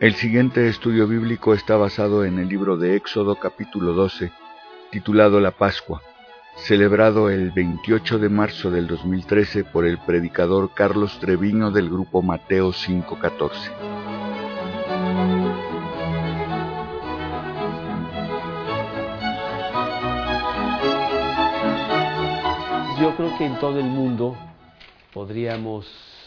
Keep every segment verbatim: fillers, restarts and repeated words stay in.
El siguiente estudio bíblico está basado en el libro de Éxodo capítulo doce, titulado La Pascua, celebrado el veintiocho de marzo del dos mil trece por el predicador Carlos Treviño del grupo Mateo cinco catorce. Yo creo que en todo el mundo podríamos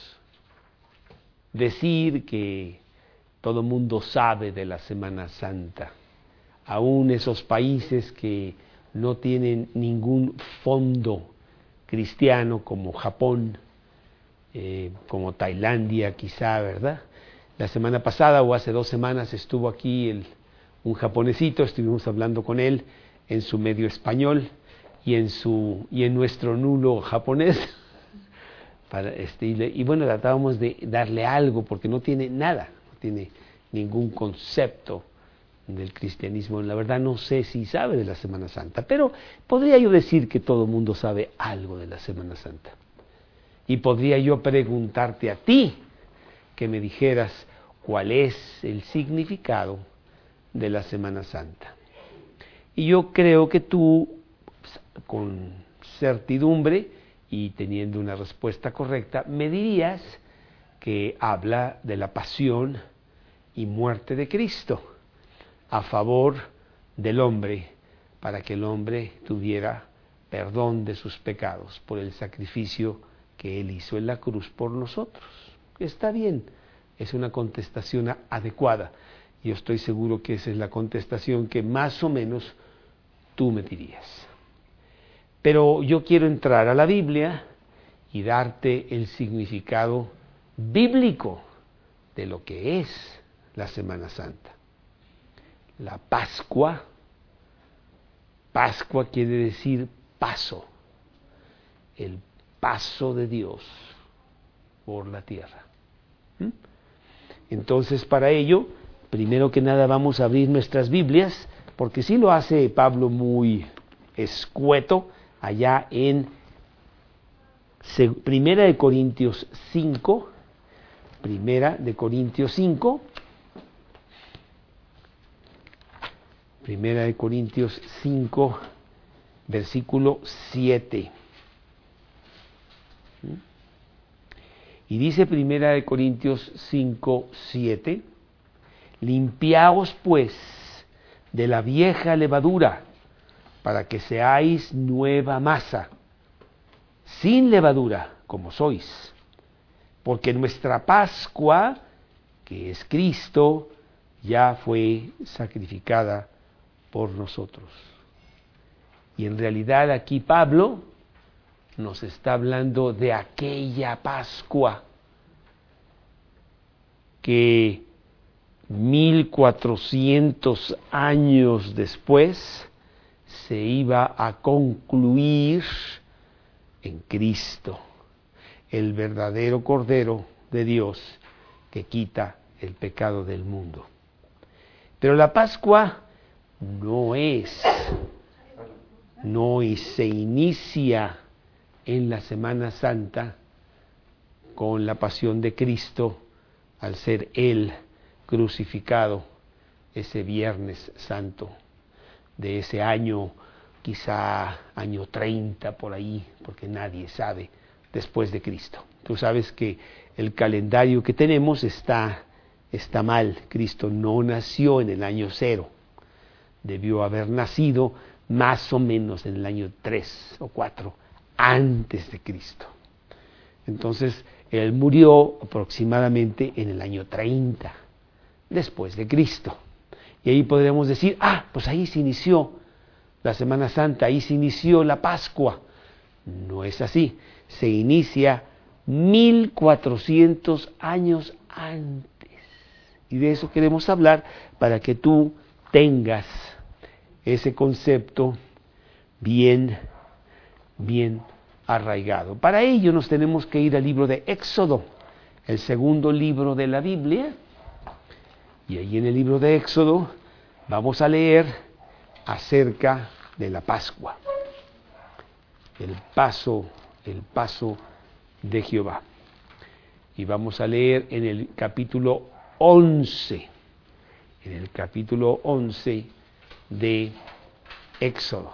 decir que todo el mundo sabe de la Semana Santa, aún esos países que no tienen ningún fondo cristiano como Japón, eh, como Tailandia quizá, ¿verdad? La semana pasada o hace dos semanas estuvo aquí el, un japonesito, estuvimos hablando con él en su medio español y en, su, y en nuestro nulo japonés. Para este, y, le, y bueno, tratábamos de darle algo porque no tiene nada, no tiene ningún concepto del cristianismo. La verdad no sé si sabe de la Semana Santa, pero podría yo decir que todo el mundo sabe algo de la Semana Santa. Y podría yo preguntarte a ti que me dijeras cuál es el significado de la Semana Santa. Y yo creo que tú, con certidumbre y teniendo una respuesta correcta, me dirías que habla de la pasión y muerte de Cristo a favor del hombre, para que el hombre tuviera perdón de sus pecados por el sacrificio que Él hizo en la cruz por nosotros. Está bien, es una contestación adecuada. Yo estoy seguro que esa es la contestación que más o menos tú me dirías. Pero yo quiero entrar a la Biblia y darte el significado bíblico de lo que es la Semana Santa. La Pascua, Pascua quiere decir paso, el paso de Dios por la tierra. ¿Mm? Entonces, para ello, primero que nada vamos a abrir nuestras Biblias, porque sí lo hace Pablo muy escueto, allá en Primera de Corintios cinco, Primera de Corintios cinco, Primera de Corintios cinco, versículo siete. Y dice Primera de Corintios cinco, siete, limpiaos pues de la vieja levadura, para que seáis nueva masa, sin levadura, como sois, porque nuestra Pascua, que es Cristo, ya fue sacrificada por nosotros. Y en realidad aquí Pablo nos está hablando de aquella Pascua que mil cuatrocientos años después se iba a concluir en Cristo, el verdadero Cordero de Dios que quita el pecado del mundo. Pero la Pascua no es, no se inicia en la Semana Santa con la pasión de Cristo al ser Él crucificado ese Viernes Santo de ese año, quizá año treinta por ahí, porque nadie sabe, después de Cristo. Tú sabes que el calendario que tenemos está, está mal. Cristo no nació en el año cero, debió haber nacido más o menos en el año tres o cuatro antes de Cristo. Entonces, Él murió aproximadamente en el año treinta, después de Cristo. Y ahí podremos decir, ah, pues ahí se inició la Semana Santa, ahí se inició la Pascua. No es así, se inicia mil cuatrocientos años antes. Y de eso queremos hablar para que tú tengas ese concepto bien, bien arraigado. Para ello nos tenemos que ir al libro de Éxodo, el segundo libro de la Biblia. Y ahí en el libro de Éxodo vamos a leer acerca de la Pascua, el paso, el paso de Jehová. Y vamos a leer en el capítulo once, en el capítulo once de Éxodo.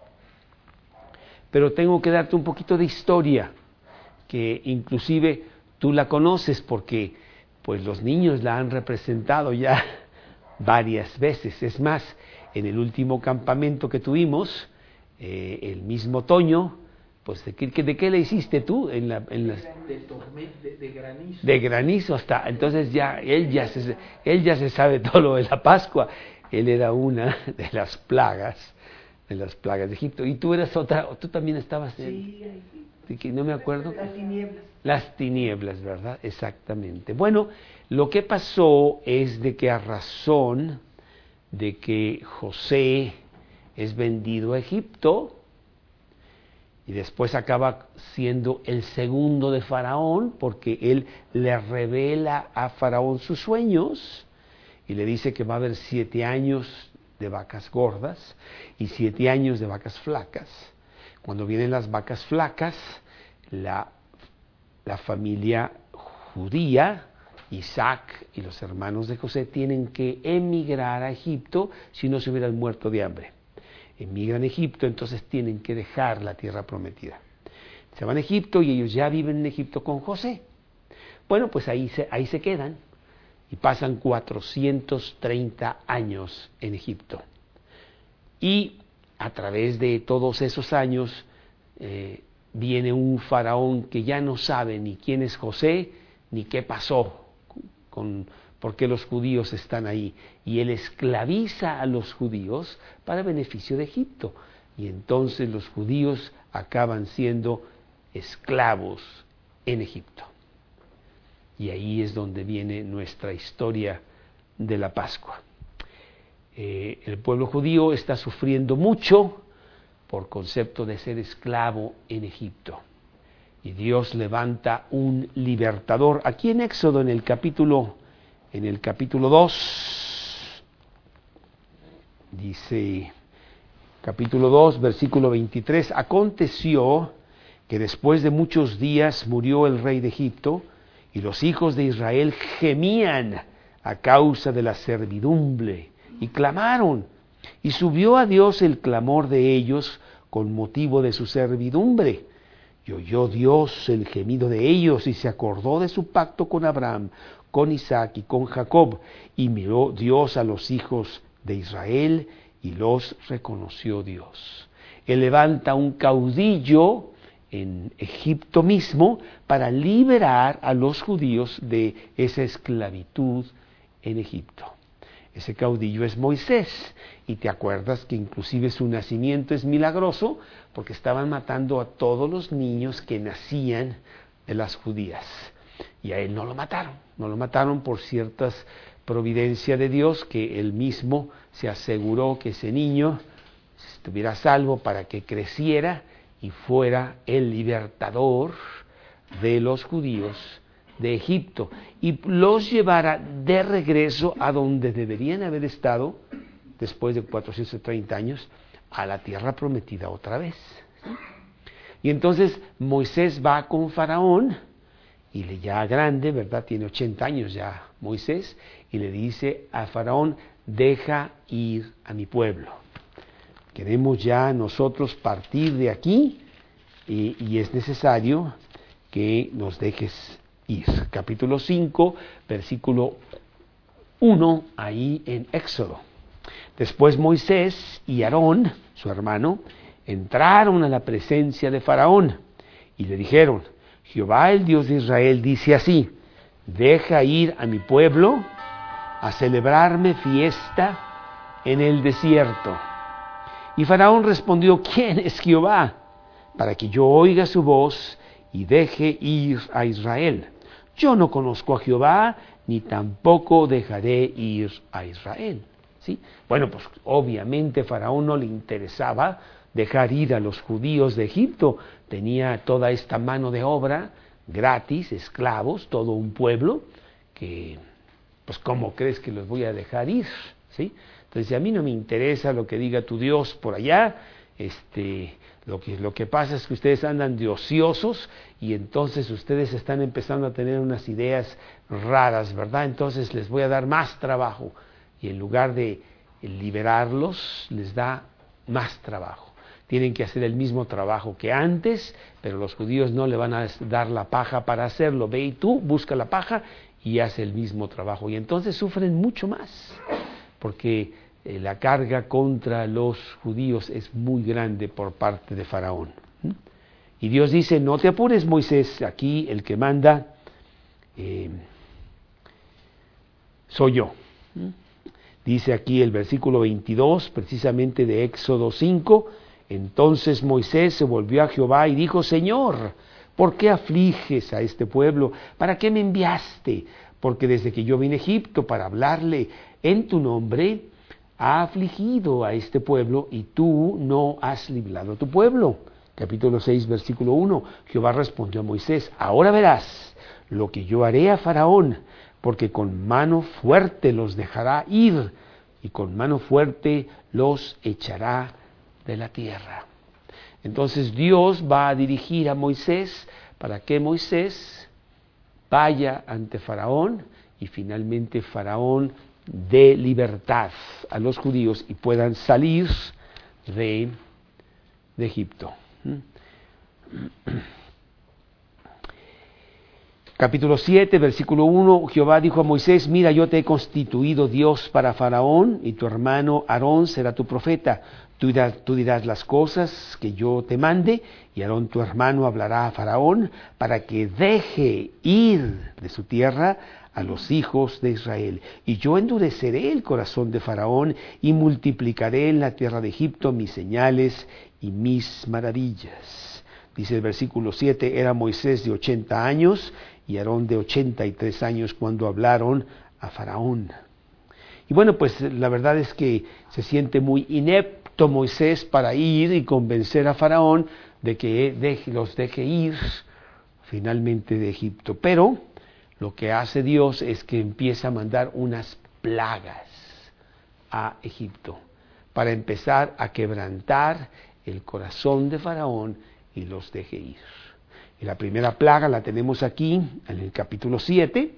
Pero tengo que darte un poquito de historia, que inclusive tú la conoces porque pues los niños la han representado ya varias veces. Es más, en el último campamento que tuvimos, eh, el mismo Toño, pues ¿de qué, de qué le hiciste tú? En la, en las, de, tormenta, de, de granizo. De granizo hasta, entonces ya él ya se, él ya se sabe todo lo de la Pascua. Él era una de las plagas, de las plagas de Egipto. Y tú eras otra, tú también estabas en... Sí, de que no me acuerdo. Las tinieblas. Las tinieblas, ¿verdad? Exactamente. Bueno, lo que pasó es de que a razón de que José es vendido a Egipto y después acaba siendo el segundo de Faraón, porque él le revela a Faraón sus sueños y le dice que va a haber siete años de vacas gordas y siete años de vacas flacas. Cuando vienen las vacas flacas, la, la familia judía, Isaac y los hermanos de José tienen que emigrar a Egipto, si no se hubieran muerto de hambre. Emigran a Egipto, entonces tienen que dejar la tierra prometida. Se van a Egipto y ellos ya viven en Egipto con José. Bueno, pues ahí se, ahí se quedan y pasan cuatrocientos treinta años en Egipto. Y a través de todos esos años eh, viene un faraón que ya no sabe ni quién es José ni qué pasó con por qué los judíos están ahí, y él esclaviza a los judíos para beneficio de Egipto, y entonces los judíos acaban siendo esclavos en Egipto. Y ahí es donde viene nuestra historia de la Pascua. Eh, el pueblo judío está sufriendo mucho por concepto de ser esclavo en Egipto. Y Dios levanta un libertador. Aquí en Éxodo, en el capítulo, en el capítulo dos, dice, capítulo dos, versículo veintitrés, aconteció que después de muchos días murió el rey de Egipto, y los hijos de Israel gemían a causa de la servidumbre, y clamaron, y subió a Dios el clamor de ellos con motivo de su servidumbre. Y oyó Dios el gemido de ellos, y se acordó de su pacto con Abraham, con Isaac y con Jacob, y miró Dios a los hijos de Israel, y los reconoció Dios. Él levanta un caudillo en Egipto mismo para liberar a los judíos de esa esclavitud en Egipto. Ese caudillo es Moisés, y te acuerdas que inclusive su nacimiento es milagroso, porque estaban matando a todos los niños que nacían de las judías, y a él no lo mataron, no lo mataron por ciertas providencia de Dios, que él mismo se aseguró que ese niño estuviera salvo para que creciera y fuera el libertador de los judíos de Egipto, y los llevara de regreso a donde deberían haber estado después de cuatrocientos treinta años, a la tierra prometida otra vez. ¿Sí? Y entonces Moisés va con Faraón, y le ya grande, ¿verdad? Tiene ochenta años ya Moisés, y le dice a Faraón, deja ir a mi pueblo. Queremos ya nosotros partir de aquí, y, y es necesario que nos dejes ir. Capítulo cinco, versículo uno, ahí en Éxodo. Después Moisés y Aarón, su hermano, entraron a la presencia de Faraón y le dijeron, Jehová el Dios de Israel dice así, deja ir a mi pueblo a celebrarme fiesta en el desierto. Y Faraón respondió, ¿quién es Jehová? Para que yo oiga su voz y deje ir a Israel. Yo no conozco a Jehová, ni tampoco dejaré ir a Israel. ¿Sí? Bueno, pues obviamente Faraón no le interesaba dejar ir a los judíos de Egipto. Tenía toda esta mano de obra gratis, esclavos, todo un pueblo, que, pues, ¿cómo crees que los voy a dejar ir? ¿Sí? Entonces, a mí no me interesa lo que diga tu Dios por allá, este, lo que, lo que pasa es que ustedes andan de ociosos y entonces ustedes están empezando a tener unas ideas raras, ¿verdad? Entonces les voy a dar más trabajo. y en lugar de liberarlos, les da más trabajo. Tienen que hacer el mismo trabajo que antes, pero los judíos no le van a dar la paja para hacerlo. Ve y tú, busca la paja y hace el mismo trabajo. Y entonces sufren mucho más, porque eh, la carga contra los judíos es muy grande por parte de Faraón. ¿Mm? Y Dios dice, no te apures, Moisés, aquí el que manda eh, soy yo. ¿Mm? Dice aquí el versículo veintidós, precisamente de Éxodo cinco, entonces Moisés se volvió a Jehová y dijo, Señor, ¿por qué afliges a este pueblo? ¿Para qué me enviaste? Porque desde que yo vine a Egipto para hablarle en tu nombre, ha afligido a este pueblo y tú no has librado a tu pueblo. Capítulo seis, versículo uno, Jehová respondió a Moisés, ahora verás lo que yo haré a Faraón, porque con mano fuerte los dejará ir y con mano fuerte los echará de la tierra. Entonces Dios va a dirigir a Moisés para que Moisés vaya ante Faraón y finalmente Faraón dé libertad a los judíos y puedan salir de, de Egipto. Capítulo siete, versículo uno, Jehová dijo a Moisés, mira, yo te he constituido Dios para Faraón, y tu hermano Aarón será tu profeta. Tú dirás, tú dirás las cosas que yo te mande, y Aarón tu hermano hablará a Faraón, para que deje ir de su tierra a los hijos de Israel. Y yo endureceré el corazón de Faraón, y multiplicaré en la tierra de Egipto mis señales y mis maravillas. Dice el versículo siete, era Moisés de ochenta años, y Aarón de ochenta y tres años cuando hablaron a Faraón. Y bueno, pues la verdad es que se siente muy inepto Moisés para ir y convencer a Faraón de que deje, los deje ir finalmente de Egipto. Pero lo que hace Dios es que empieza a mandar unas plagas a Egipto para empezar a quebrantar el corazón de Faraón y los deje ir. Y la primera plaga la tenemos aquí en el capítulo siete,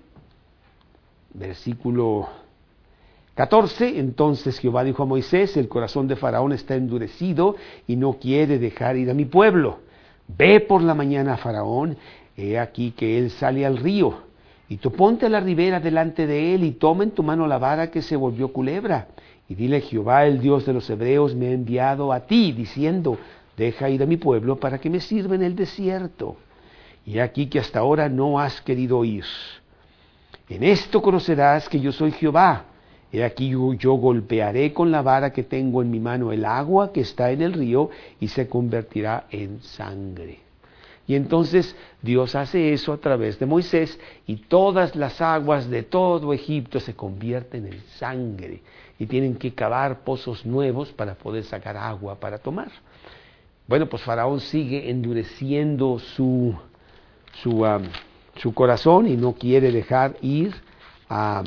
versículo catorce. Entonces Jehová dijo a Moisés, el corazón de Faraón está endurecido y no quiere dejar ir a mi pueblo. Ve por la mañana a Faraón, he aquí que él sale al río, y tú ponte a la ribera delante de él y toma en tu mano la vara que se volvió culebra. Y dile, Jehová, el Dios de los hebreos, me ha enviado a ti, diciendo, deja ir a mi pueblo para que me sirva en el desierto. Y aquí que hasta ahora no has querido ir. En esto conocerás que yo soy Jehová. He aquí yo, yo golpearé con la vara que tengo en mi mano el agua que está en el río y se convertirá en sangre. Y entonces Dios hace eso a través de Moisés y todas las aguas de todo Egipto se convierten en sangre y tienen que cavar pozos nuevos para poder sacar agua para tomar. Bueno, pues Faraón sigue endureciendo su, su, um, su corazón y no quiere dejar ir a,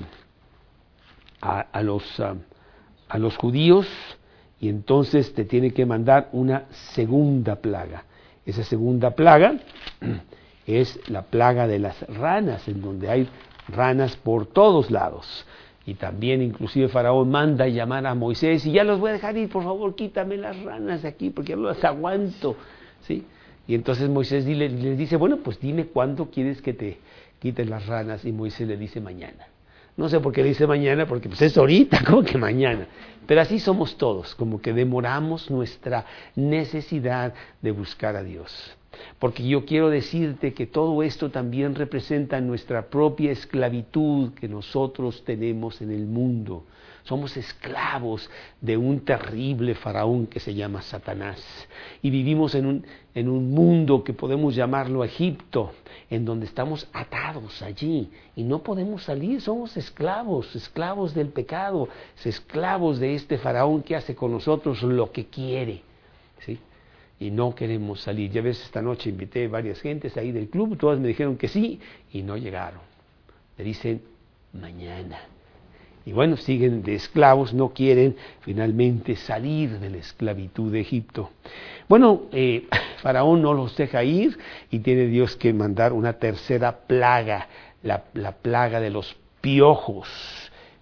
a, a, los, um, a los judíos, y entonces te tiene que mandar una segunda plaga. Esa segunda plaga es la plaga de las ranas, en donde hay ranas por todos lados. Y también inclusive Faraón manda llamar a Moisés y ya los voy a dejar ir, por favor, quítame las ranas de aquí porque ya no las aguanto, ¿sí? Y entonces Moisés le, le dice, bueno, pues dime cuándo quieres que te quiten las ranas, y Moisés le dice mañana. No sé por qué le dice mañana, porque pues es ahorita, como que mañana. Pero así somos todos, como que demoramos nuestra necesidad de buscar a Dios. Porque yo quiero decirte que todo esto también representa nuestra propia esclavitud que nosotros tenemos en el mundo. Somos esclavos de un terrible faraón que se llama Satanás. Y vivimos en un, en un mundo que podemos llamarlo Egipto, en donde estamos atados allí y no podemos salir. Somos esclavos, esclavos del pecado, esclavos de este faraón que hace con nosotros lo que quiere, ¿sí? Y no queremos salir. Ya ves, esta noche invité varias gentes ahí del club, todas me dijeron que sí y no llegaron. Me dicen mañana. Y bueno, siguen de esclavos, no quieren finalmente salir de la esclavitud de Egipto. Bueno, eh, Faraón no los deja ir y tiene Dios que mandar una tercera plaga, la, la plaga de los piojos.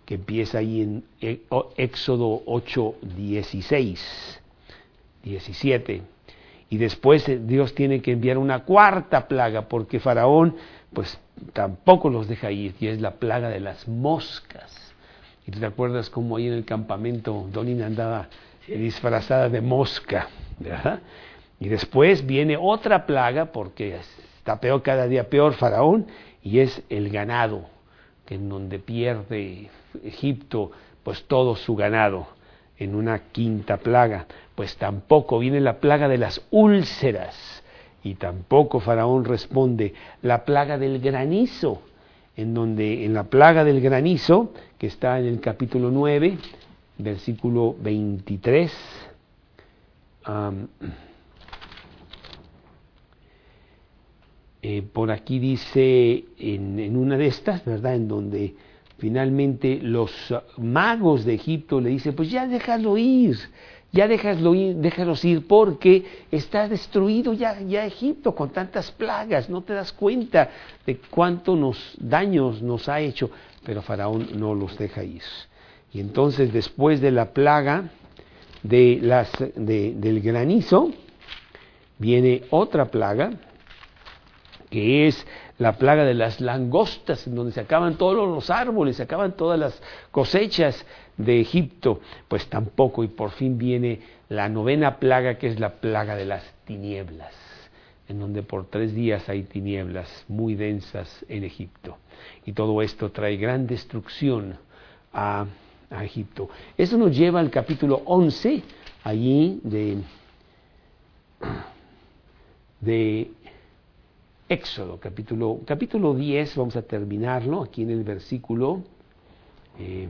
que empieza ahí en Éxodo ocho, dieciséis, diecisiete. Y después Dios tiene que enviar una cuarta plaga, porque Faraón pues tampoco los deja ir, y es la plaga de las moscas. Y tú te acuerdas cómo ahí en el campamento Donina andaba disfrazada de mosca, ¿verdad? Y después viene otra plaga, porque está peor, cada día peor Faraón, y es el ganado, que en donde pierde Egipto pues todo su ganado, en una quinta plaga. Pues tampoco viene la plaga de las úlceras, y tampoco Faraón responde. La plaga del granizo, en donde en la plaga del granizo, que está en el capítulo nueve, versículo veintitrés, um, eh, por aquí dice, en, en una de estas, ¿verdad?, en donde finalmente los magos de Egipto le dicen, pues ya déjalo ir, ya déjalo ir, déjalos ir, porque está destruido ya, ya Egipto con tantas plagas, no te das cuenta de cuántos nos, daños nos ha hecho, pero Faraón no los deja ir. Y entonces después de la plaga de las, de, del granizo, viene otra plaga, que es la plaga de las langostas, en donde se acaban todos los árboles, se acaban todas las cosechas de Egipto. Pues tampoco, y por fin viene la novena plaga, que es la plaga de las tinieblas, en donde por tres días hay tinieblas muy densas en Egipto. Y todo esto trae gran destrucción a, a Egipto. Eso nos lleva al capítulo once, allí de... de Éxodo, capítulo, capítulo diez, vamos a terminarlo aquí en el versículo eh,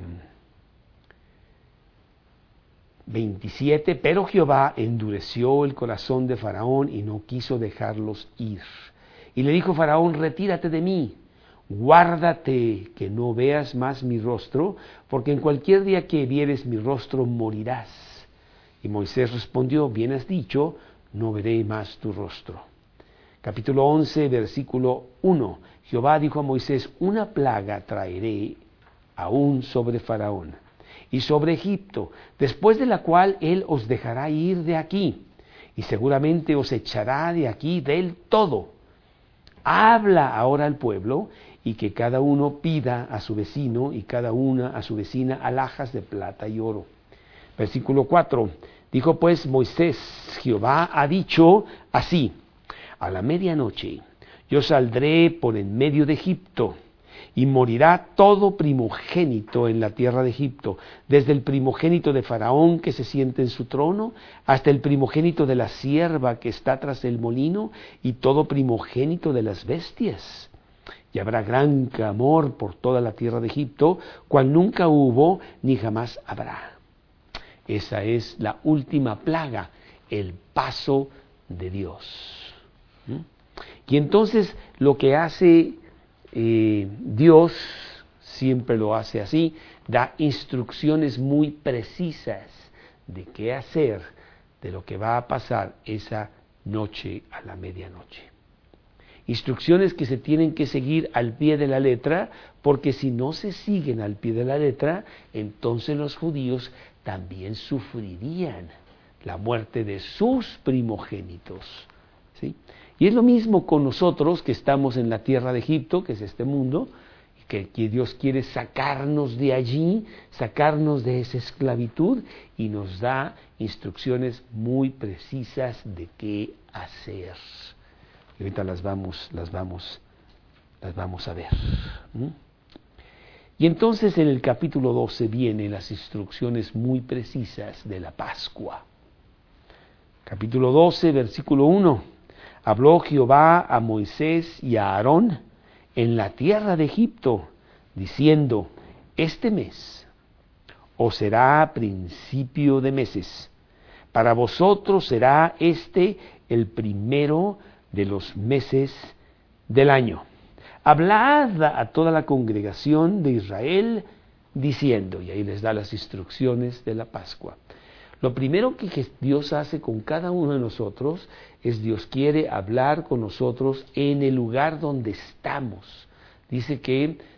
veintisiete. Pero Jehová endureció el corazón de Faraón y no quiso dejarlos ir. Y le dijo Faraón, retírate de mí, guárdate que no veas más mi rostro, porque en cualquier día que vieres mi rostro morirás. Y Moisés respondió, bien has dicho, no veré más tu rostro. Capítulo once, versículo uno. Jehová dijo a Moisés, una plaga traeré aún sobre Faraón y sobre Egipto, después de la cual él os dejará ir de aquí, y seguramente os echará de aquí del todo. Habla ahora al pueblo, y que cada uno pida a su vecino, y cada una a su vecina, alhajas de plata y oro. Versículo cuatro. Dijo pues Moisés, Jehová ha dicho así, a la medianoche yo saldré por en medio de Egipto, y morirá todo primogénito en la tierra de Egipto, desde el primogénito de Faraón que se siente en su trono, hasta el primogénito de la sierva que está tras el molino, y todo primogénito de las bestias. Y habrá gran clamor por toda la tierra de Egipto, cual nunca hubo ni jamás habrá. Esa es la última plaga, el paso de Dios. Y entonces lo que hace eh, Dios, siempre lo hace así, da instrucciones muy precisas de qué hacer, de lo que va a pasar esa noche a la medianoche. Instrucciones que se tienen que seguir al pie de la letra, porque si no se siguen al pie de la letra, entonces los judíos también sufrirían la muerte de sus primogénitos, ¿sí? Y es lo mismo con nosotros que estamos en la tierra de Egipto, que es este mundo, que, que Dios quiere sacarnos de allí, sacarnos de esa esclavitud, y nos da instrucciones muy precisas de qué hacer. Y ahorita las vamos, las vamos, las vamos a ver. ¿Mm? Y entonces en el capítulo doce vienen las instrucciones muy precisas de la Pascua. Capítulo doce, versículo uno. Habló Jehová a Moisés y a Aarón en la tierra de Egipto, diciendo, este mes os será principio de meses. Para vosotros será este el primero de los meses del año. Hablad a toda la congregación de Israel, diciendo, y ahí les da las instrucciones de la Pascua. Lo primero que Dios hace con cada uno de nosotros es Dios quiere hablar con nosotros en el lugar donde estamos. Dice que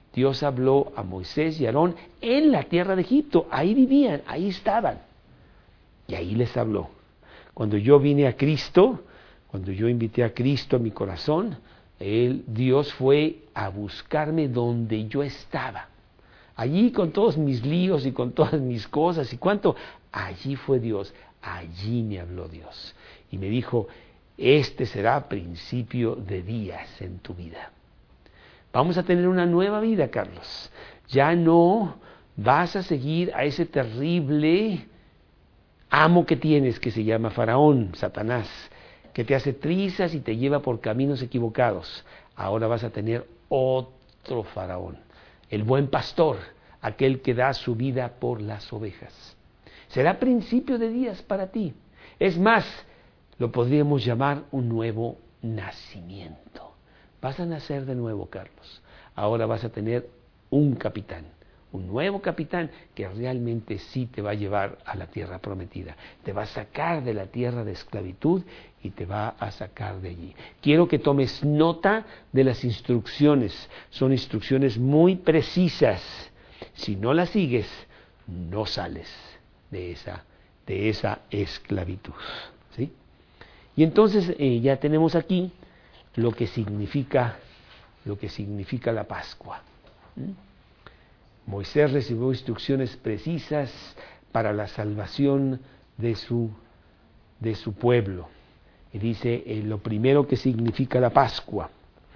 Dios habló a Moisés y Aarón en la tierra de Egipto. Ahí vivían, ahí estaban. Y ahí les habló. Cuando yo vine a Cristo, cuando yo invité a Cristo a mi corazón, Él, Dios fue a buscarme donde yo estaba. Allí con todos mis líos y con todas mis cosas y cuánto, allí fue Dios, allí me habló Dios. Y me dijo, este será principio de días en tu vida. Vamos a tener una nueva vida, Carlos. Ya no vas a seguir a ese terrible amo que tienes, que se llama Faraón, Satanás, que te hace trizas y te lleva por caminos equivocados. Ahora vas a tener otro Faraón, el buen pastor, aquel que da su vida por las ovejas. Será principio de días para ti. Es más, lo podríamos llamar un nuevo nacimiento. Vas a nacer de nuevo, Carlos. Ahora vas a tener un capitán, un nuevo capitán que realmente sí te va a llevar a la tierra prometida. Te va a sacar de la tierra de esclavitud y te va a sacar de allí. Quiero que tomes nota de las instrucciones. Son instrucciones muy precisas. Si no las sigues, no sales de esa, de esa esclavitud. ¿Sí? Y entonces eh, ya tenemos aquí lo que significa, lo que significa la Pascua. ¿Mm? Moisés recibió instrucciones precisas para la salvación de su, de su pueblo. Y dice eh, lo primero que significa la Pascua.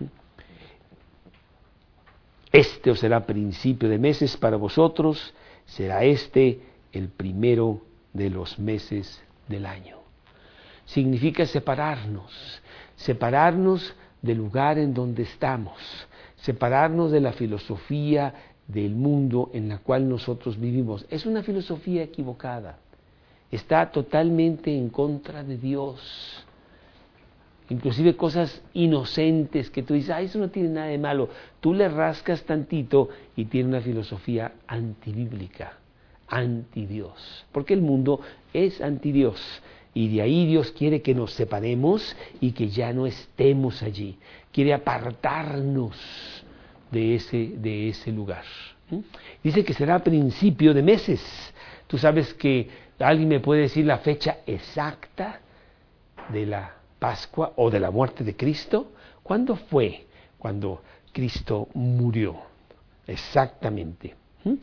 Este os será principio de meses para vosotros, será este el primero de los meses del año. Significa separarnos, separarnos del lugar en donde estamos, separarnos de la filosofía del mundo en la cual nosotros vivimos. Es una filosofía equivocada, está totalmente en contra de Dios. Inclusive cosas inocentes que tú dices, ah, eso no tiene nada de malo. Tú le rascas tantito y tiene una filosofía antibíblica, antidios. Porque el mundo es antidios. Y de ahí Dios quiere que nos separemos y que ya no estemos allí. Quiere apartarnos de ese, de ese lugar. ¿Mm? Dice que será a principio de meses. Tú sabes que alguien me puede decir la fecha exacta de la Pascua o de la muerte de Cristo. ¿Cuándo fue cuando Cristo murió? Exactamente. ¿Mm?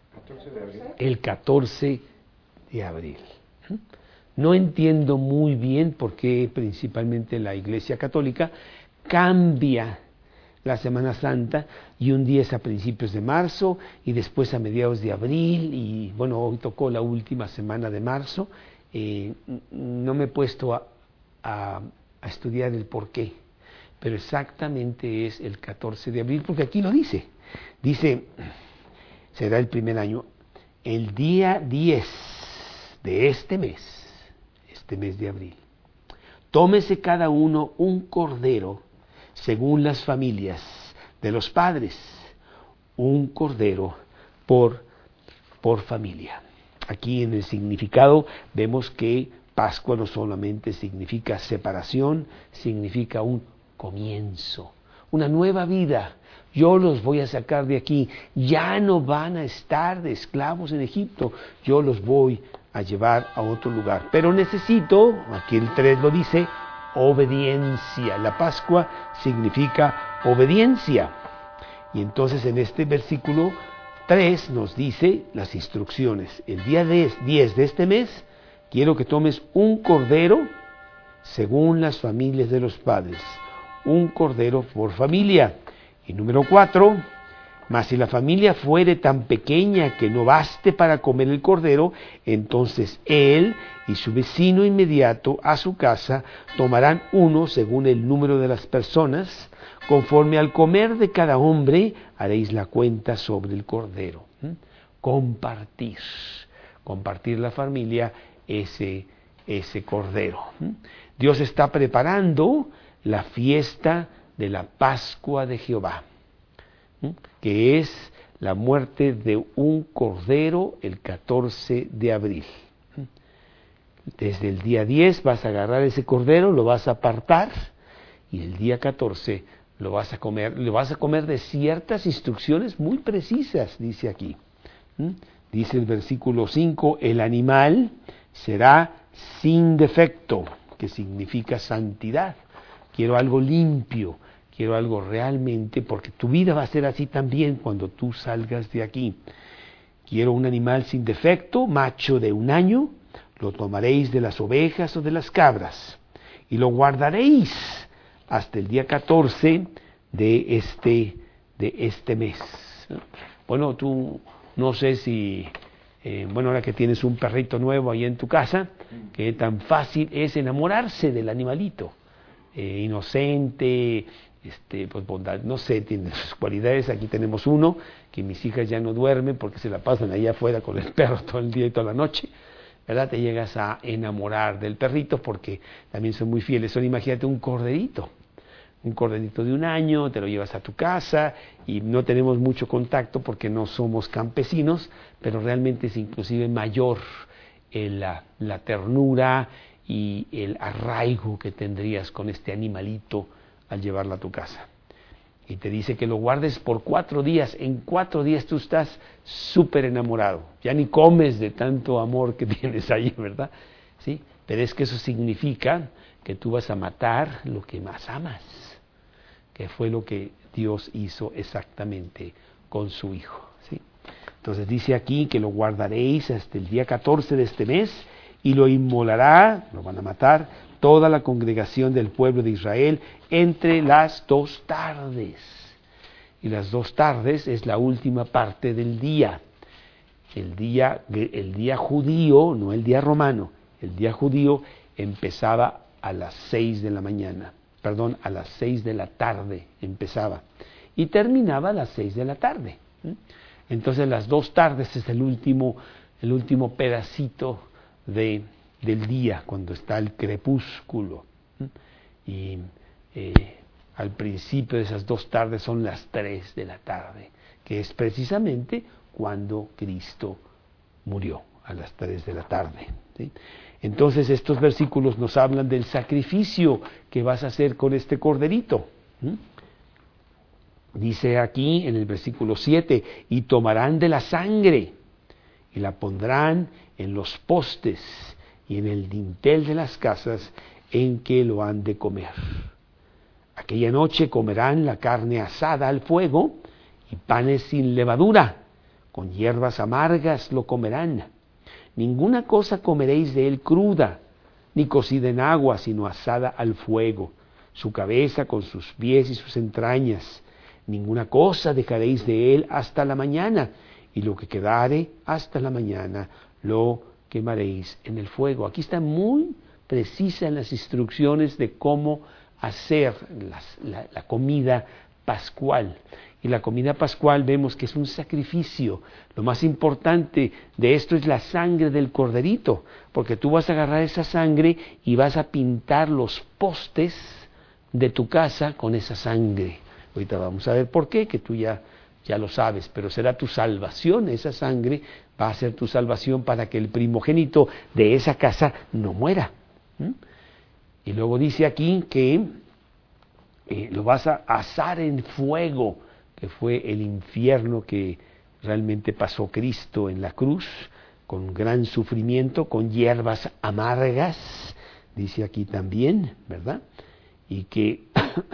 El catorce de abril. ¿Mm? No entiendo muy bien por qué principalmente la Iglesia Católica cambia la Semana Santa y un día es a principios de marzo y después a mediados de abril y bueno, hoy tocó la última semana de marzo. Eh, no me he puesto a, a, a estudiar el por qué, pero exactamente es el catorce de abril porque aquí lo dice. Dice, será el primer año, el día diez de este mes. Este mes de abril. Tómese cada uno un cordero según las familias de los padres, un cordero por, por familia. Aquí en el significado vemos que Pascua no solamente significa separación, significa un comienzo, una nueva vida. Yo los voy a sacar de aquí, ya no van a estar de esclavos en Egipto, yo los voy a llevar a otro lugar. Pero necesito, aquí el tres lo dice, obediencia. La Pascua significa obediencia. Y entonces en este versículo tres nos dice las instrucciones. El día diez de este mes, quiero que tomes un cordero según las familias de los padres. Un cordero por familia. Y número cuatro, mas si la familia fuere tan pequeña que no baste para comer el cordero, entonces él y su vecino inmediato a su casa tomarán uno según el número de las personas, conforme al comer de cada hombre haréis la cuenta sobre el cordero. ¿Mm? Compartir, compartir la familia ese, ese cordero. ¿Mm? Dios está preparando la fiesta de la Pascua de Jehová, que es la muerte de un cordero el catorce de abril. Desde el día diez vas a agarrar ese cordero, lo vas a apartar y el día catorce lo vas a comer, lo vas a comer de ciertas instrucciones muy precisas, dice aquí. ¿Mm? Dice el versículo cinco, el animal será sin defecto, que significa santidad. Quiero algo limpio, quiero algo realmente, porque tu vida va a ser así también cuando tú salgas de aquí. Quiero un animal sin defecto, macho de un año, lo tomaréis de las ovejas o de las cabras, y lo guardaréis hasta el día catorce de este, de este mes. Bueno, tú no sé si, eh, bueno, ahora que tienes un perrito nuevo ahí en tu casa, que tan fácil es enamorarse del animalito, eh, inocente, este, pues bondad, no sé, tiene sus cualidades. Aquí tenemos uno, que mis hijas ya no duermen porque se la pasan allá afuera con el perro todo el día y toda la noche, ¿verdad? Te llegas a enamorar del perrito porque también son muy fieles. Son, imagínate, un corderito, un corderito de un año, te lo llevas a tu casa y no tenemos mucho contacto porque no somos campesinos, pero realmente es inclusive mayor el, la, la ternura y el arraigo que tendrías con este animalito al llevarlo a tu casa. Y te dice que lo guardes por cuatro días. En cuatro días tú estás súper enamorado. Ya ni comes de tanto amor que tienes ahí, ¿verdad? ¿Sí? Pero es que eso significa que tú vas a matar lo que más amas, que fue lo que Dios hizo exactamente con su Hijo, ¿sí? Entonces dice aquí que lo guardaréis hasta el día catorce de este mes y lo inmolará, lo van a matar, toda la congregación del pueblo de Israel entre las dos tardes. Y las dos tardes es la última parte del día. El día, el día judío, no el día romano, el día judío empezaba a las seis de la mañana, perdón, a las seis de la tarde empezaba y terminaba a las seis de la tarde. Entonces las dos tardes es el último, el último pedacito de del día, cuando está el crepúsculo, y eh, al principio de esas dos tardes son las tres de la tarde, que es precisamente cuando Cristo murió, a las tres de la tarde, ¿sí? Entonces estos versículos nos hablan del sacrificio que vas a hacer con este corderito. ¿Mm? Dice aquí en el versículo siete, y tomarán de la sangre y la pondrán en los postes y en el dintel de las casas en que lo han de comer. Aquella noche comerán la carne asada al fuego y panes sin levadura, con hierbas amargas lo comerán. Ninguna cosa comeréis de él cruda, ni cocida en agua, sino asada al fuego, su cabeza con sus pies y sus entrañas. Ninguna cosa dejaréis de él hasta la mañana, y lo que quedare hasta la mañana lo quemaréis en el fuego. Aquí está muy precisa en las instrucciones de cómo hacer las, la, la comida pascual. Y la comida pascual vemos que es un sacrificio. Lo más importante de esto es la sangre del corderito, porque tú vas a agarrar esa sangre y vas a pintar los postes de tu casa con esa sangre. Ahorita vamos a ver por qué, que tú ya ya lo sabes, pero será tu salvación. Esa sangre va a ser tu salvación para que el primogénito de esa casa no muera. ¿Mm? Y luego dice aquí que eh, lo vas a asar en fuego, que fue el infierno que realmente pasó Cristo en la cruz, con gran sufrimiento, con hierbas amargas, dice aquí también, ¿verdad? Y que,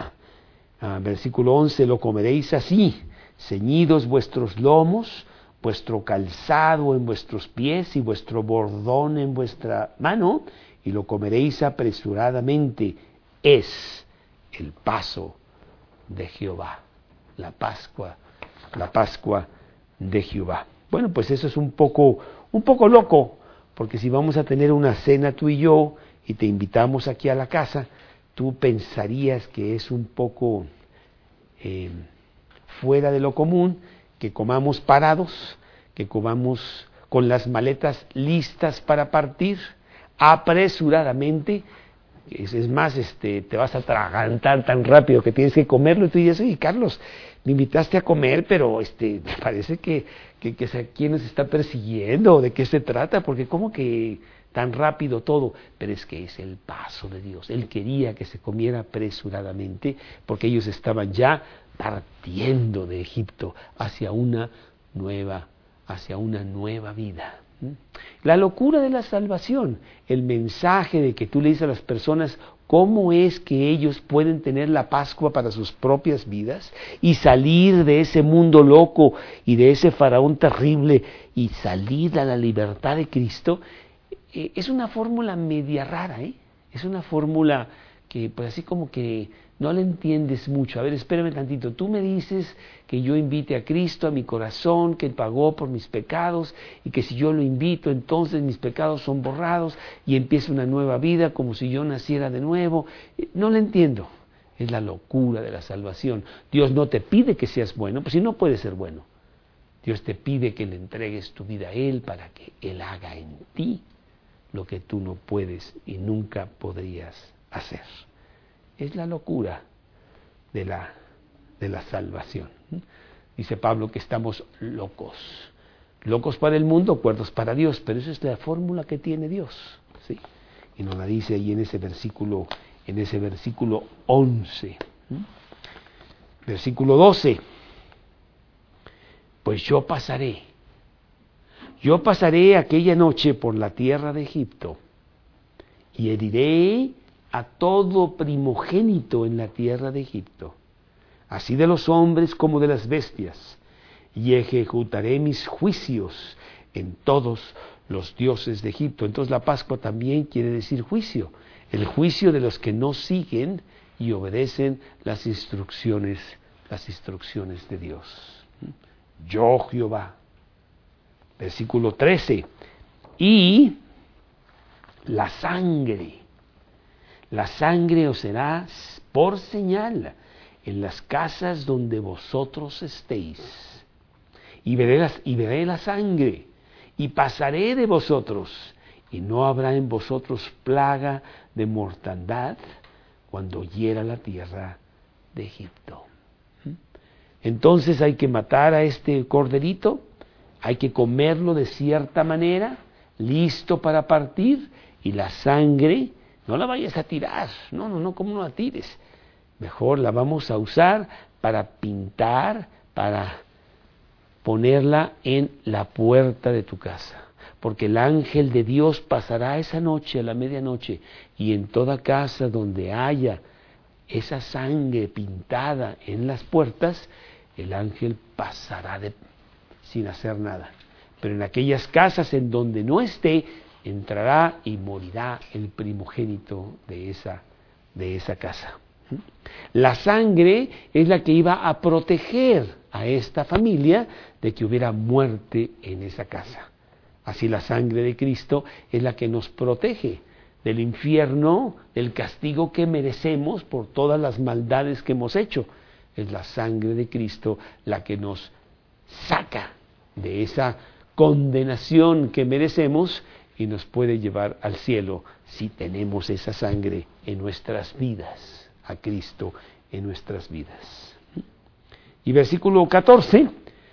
ah, versículo once, lo comeréis así, ceñidos vuestros lomos, vuestro calzado en vuestros pies y vuestro bordón en vuestra mano, y lo comeréis apresuradamente. Es el paso de Jehová, la Pascua, la Pascua de Jehová. Bueno, pues eso es un poco, un poco loco, porque si vamos a tener una cena tú y yo, y te invitamos aquí a la casa, tú pensarías que es un poco eh, fuera de lo común, que comamos parados, que comamos con las maletas listas para partir, apresuradamente. Es, es más, este, te vas a atragantar tan rápido que tienes que comerlo, y tú dices, oye, Carlos, me invitaste a comer, pero este, me parece que, que, que ¿quién nos está persiguiendo? ¿De qué se trata? Porque como que tan rápido todo, pero es que es el paso de Dios. Él quería que se comiera apresuradamente porque ellos estaban ya partiendo de Egipto hacia una nueva, hacia una nueva vida. La locura de la salvación, el mensaje de que tú le dices a las personas cómo es que ellos pueden tener la Pascua para sus propias vidas y salir de ese mundo loco y de ese faraón terrible y salir a la libertad de Cristo, eh, es una fórmula media rara, ¿eh? Es una fórmula que pues así como que no la entiendes mucho. A ver, espérame tantito, tú me dices que yo invite a Cristo a mi corazón, que Él pagó por mis pecados y que si yo lo invito entonces mis pecados son borrados y empieza una nueva vida como si yo naciera de nuevo. No la entiendo. Es la locura de la salvación. Dios no te pide que seas bueno, pues si no puedes ser bueno. Dios te pide que le entregues tu vida a Él para que Él haga en ti lo que tú no puedes y nunca podrías hacer. Es la locura de la, de la salvación. Dice Pablo que estamos locos. Locos para el mundo, cuerdos para Dios, pero esa es la fórmula que tiene Dios. ¿Sí? Y nos la dice ahí en ese versículo, en ese versículo once. Versículo doce. Pues yo pasaré. Yo pasaré aquella noche por la tierra de Egipto y heriré a todo primogénito en la tierra de Egipto, así de los hombres como de las bestias, y ejecutaré mis juicios en todos los dioses de Egipto. Entonces la Pascua también quiere decir juicio, el juicio de los que no siguen y obedecen las instrucciones, las instrucciones de Dios. Yo Jehová. Versículo trece. Y la sangre. La sangre os será por señal en las casas donde vosotros estéis. Y veré, las, y veré la sangre, y pasaré de vosotros, y no habrá en vosotros plaga de mortandad cuando hiera la tierra de Egipto. Entonces hay que matar a este corderito, hay que comerlo de cierta manera, listo para partir, y la sangre no la vayas a tirar, no, no, no, ¿cómo no la tires? Mejor la vamos a usar para pintar, para ponerla en la puerta de tu casa, porque el ángel de Dios pasará esa noche a la medianoche y en toda casa donde haya esa sangre pintada en las puertas, el ángel pasará de, sin hacer nada. Pero en aquellas casas en donde no esté, entrará y morirá el primogénito de esa, de esa casa. La sangre es la que iba a proteger a esta familia de que hubiera muerte en esa casa. Así la sangre de Cristo es la que nos protege del infierno, del castigo que merecemos por todas las maldades que hemos hecho. Es la sangre de Cristo la que nos saca de esa condenación que merecemos y nos puede llevar al cielo si tenemos esa sangre en nuestras vidas, a Cristo en nuestras vidas. Y versículo catorce,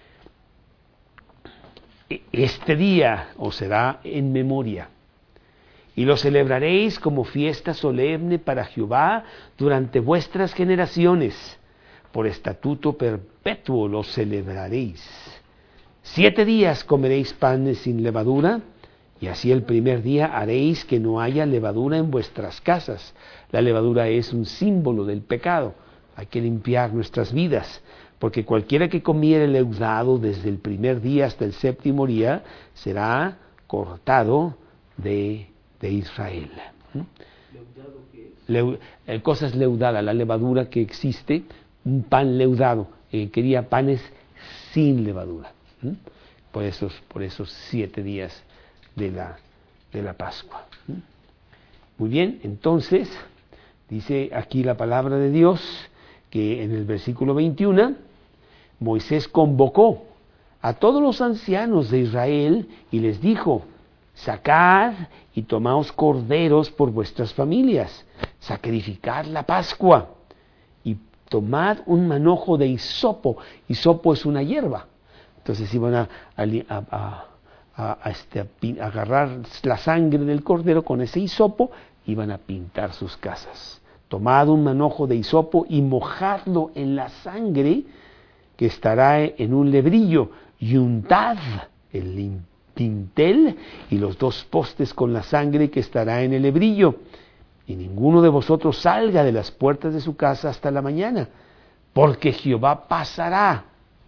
este día os será en memoria y lo celebraréis como fiesta solemne para Jehová durante vuestras generaciones, por estatuto perpetuo lo celebraréis. Siete días comeréis panes sin levadura, y así el primer día haréis que no haya levadura en vuestras casas. La levadura es un símbolo del pecado. Hay que limpiar nuestras vidas, porque cualquiera que comiere leudado desde el primer día hasta el séptimo día será cortado de, de Israel. ¿Leudado qué es? Leu, eh, cosas leudadas, la levadura que existe, un pan leudado. Eh, quería panes sin levadura. ¿Mm? Por esos, por esos siete días de la, de la Pascua. ¿Mm? Muy bien, entonces, dice aquí la palabra de Dios, que en el versículo veintiuno, Moisés convocó a todos los ancianos de Israel y les dijo: sacad y tomaos corderos por vuestras familias, sacrificad la Pascua y tomad un manojo de hisopo. Hisopo es una hierba. Entonces iban a, a, a, a, a, este, a, a agarrar la sangre del cordero con ese hisopo, iban a pintar sus casas. Tomad un manojo de hisopo y mojadlo en la sangre que estará en un lebrillo, y untad el dintel y los dos postes con la sangre que estará en el lebrillo, y ninguno de vosotros salga de las puertas de su casa hasta la mañana, porque Jehová pasará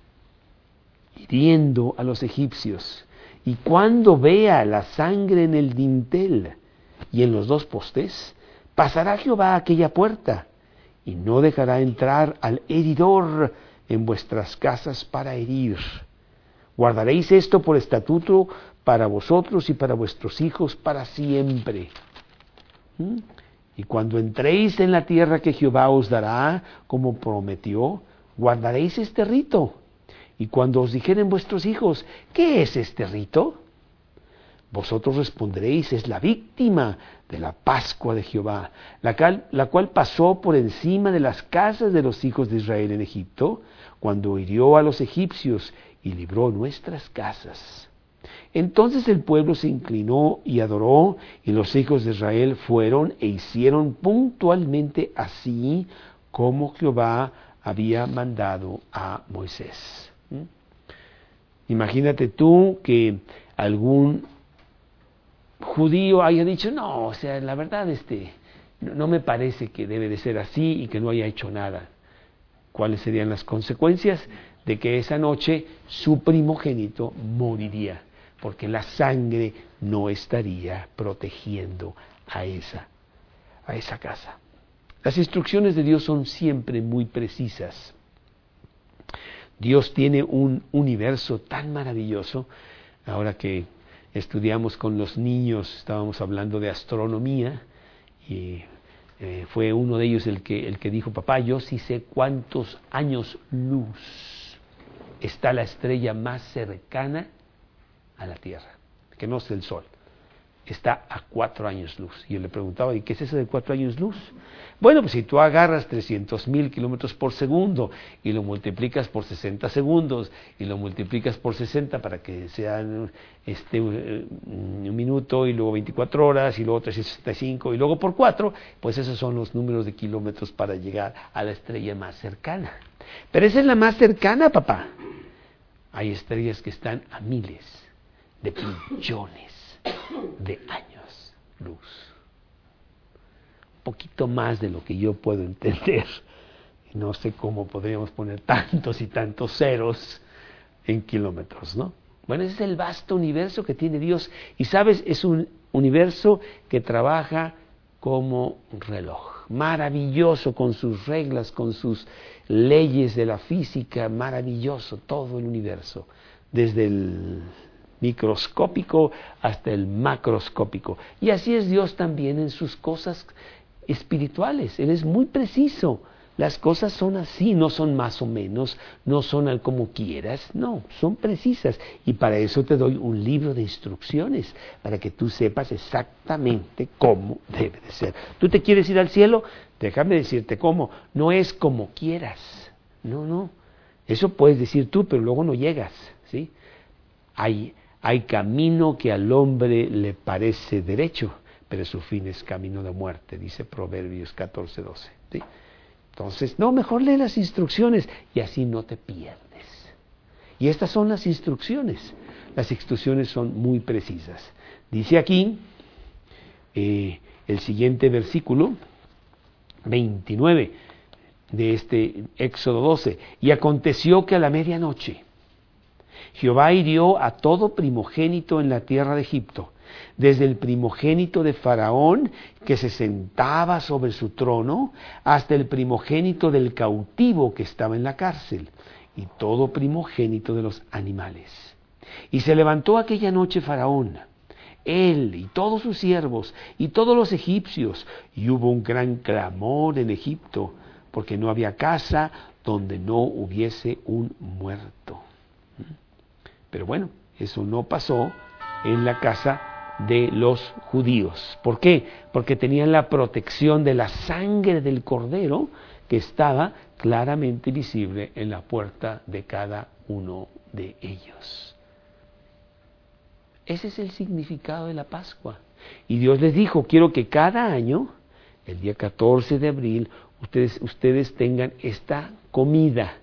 hiriendo a los egipcios, y cuando vea la sangre en el dintel y en los dos postes, pasará Jehová a aquella puerta, y no dejará entrar al heridor en vuestras casas para herir. Guardaréis esto por estatuto para vosotros y para vuestros hijos para siempre. ¿Mm? Y cuando entréis en la tierra que Jehová os dará, como prometió, guardaréis este rito. Y cuando os dijeren vuestros hijos, ¿qué es este rito? Vosotros responderéis, es la víctima de la Pascua de Jehová, la cual, la cual pasó por encima de las casas de los hijos de Israel en Egipto, cuando hirió a los egipcios y libró nuestras casas. Entonces el pueblo se inclinó y adoró, y los hijos de Israel fueron e hicieron puntualmente así como Jehová había mandado a Moisés. ¿Mm? Imagínate tú que algún judío haya dicho, no, o sea, la verdad, este, no, no me parece que debe de ser así y que no haya hecho nada. ¿Cuáles serían las consecuencias? De que esa noche su primogénito moriría, porque la sangre no estaría protegiendo a esa, a esa casa. Las instrucciones de Dios son siempre muy precisas. Dios tiene un universo tan maravilloso. Ahora que estudiamos con los niños, estábamos hablando de astronomía, y eh, fue uno de ellos el que, el que dijo, papá, yo sí sé cuántos años luz está la estrella más cercana a la Tierra, que no es el Sol. Está a cuatro años luz. Y yo le preguntaba, ¿y qué es eso de cuatro años luz? Bueno, pues si tú agarras trescientos mil kilómetros por segundo y lo multiplicas por sesenta segundos y lo multiplicas por sesenta para que sean este, un minuto y luego veinticuatro horas y luego trescientos sesenta y cinco y luego por cuatro, pues esos son los números de kilómetros para llegar a la estrella más cercana. Pero esa es la más cercana, papá. Hay estrellas que están a miles de billones de años luz. Un poquito más de lo que yo puedo entender. No sé cómo podríamos poner tantos y tantos ceros en kilómetros, ¿no? Bueno, ese es el vasto universo que tiene Dios. Y sabes, es un universo que trabaja como un reloj. Maravilloso, con sus reglas, con sus leyes de la física, maravilloso todo el universo, desde el microscópico hasta el macroscópico. Y así es Dios también en sus cosas espirituales. Él es muy preciso. Las cosas son así, no son más o menos, no son al como quieras, no, son precisas. Y para eso te doy un libro de instrucciones, para que tú sepas exactamente cómo debe de ser. ¿Tú te quieres ir al cielo? Déjame decirte cómo. No es como quieras, no, no. Eso puedes decir tú, pero luego no llegas, ¿sí? Hay, hay camino que al hombre le parece derecho, pero su fin es camino de muerte, dice Proverbios catorce doce, ¿sí? Entonces, no, mejor lee las instrucciones y así no te pierdes. Y estas son las instrucciones. Las instrucciones son muy precisas. Dice aquí, eh, el siguiente versículo, veintinueve de este Éxodo doce. Y aconteció que a la medianoche Jehová hirió a todo primogénito en la tierra de Egipto, desde el primogénito de Faraón, que se sentaba sobre su trono, hasta el primogénito del cautivo que estaba en la cárcel, y todo primogénito de los animales. Y se levantó aquella noche Faraón, él y todos sus siervos, y todos los egipcios, y hubo un gran clamor en Egipto, porque no había casa donde no hubiese un muerto. Pero bueno, eso no pasó en la casa de los judíos. ¿Por qué? Porque tenían la protección de la sangre del cordero que estaba claramente visible en la puerta de cada uno de ellos. Ese es el significado de la Pascua. Y Dios les dijo, quiero que cada año, el día catorce de abril, ustedes, ustedes tengan esta comida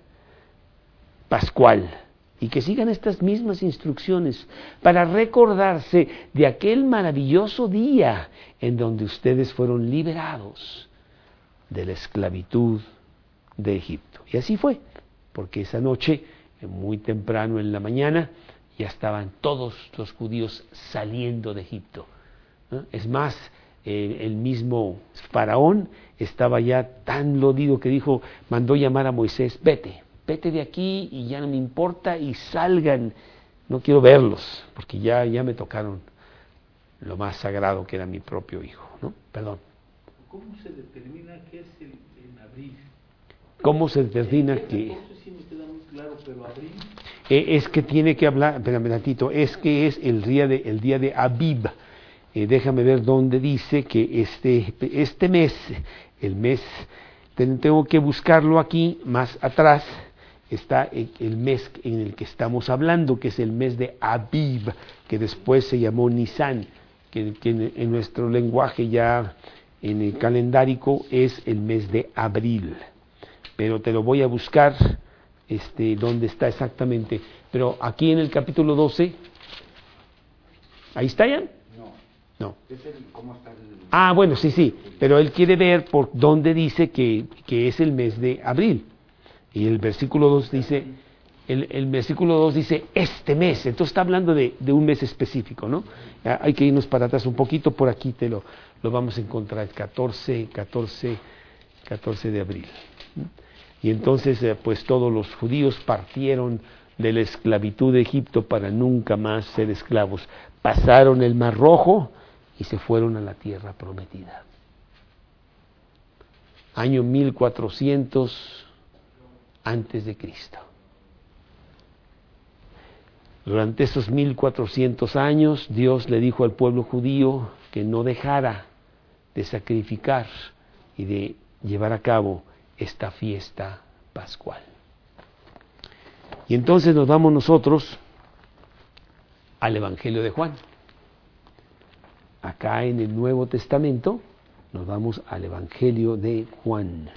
pascual y que sigan estas mismas instrucciones para recordarse de aquel maravilloso día en donde ustedes fueron liberados de la esclavitud de Egipto. Y así fue, porque esa noche, muy temprano en la mañana, ya estaban todos los judíos saliendo de Egipto. ¿No? Es más, eh, el mismo faraón estaba ya tan lodido que dijo, mandó llamar a Moisés, vete, vete de aquí y ya no me importa y salgan, no quiero verlos, porque ya, ya me tocaron lo más sagrado que era mi propio hijo, ¿no? Perdón. ¿Cómo se determina qué es el en abril? ¿Cómo se determina que...? Eso sí me queda muy claro, pero abril... Eh, es que tiene que hablar, espérame un ratito, es que es el día de, el día de Abib. Eh, déjame ver dónde dice que este, este mes, el mes, tengo que buscarlo aquí, más atrás, está el mes en el que estamos hablando, que es el mes de Abib, que después se llamó Nisan, que, que en, en nuestro lenguaje ya, en el calendárico, es el mes de abril. Pero te lo voy a buscar, este, dónde está exactamente. Pero aquí en el capítulo doce, ¿ahí está ya? No. No. Es el, ¿cómo está el... Ah, bueno, sí, sí, pero él quiere ver por dónde dice que, que es el mes de abril. Y el versículo dos dice, el, el versículo dos dice, este mes, entonces está hablando de, de un mes específico, ¿no? Hay que irnos para atrás un poquito, por aquí te lo, lo vamos a encontrar, catorce, catorce, catorce de abril. Y entonces, pues todos los judíos partieron de la esclavitud de Egipto para nunca más ser esclavos. Pasaron el Mar Rojo y se fueron a la tierra prometida. Año mil cuatrocientos antes de Cristo. Durante esos mil cuatrocientos años, Dios le dijo al pueblo judío que no dejara de sacrificar y de llevar a cabo esta fiesta pascual. Y entonces nos vamos nosotros al Evangelio de Juan. Acá en el Nuevo Testamento nos vamos al Evangelio de Juan.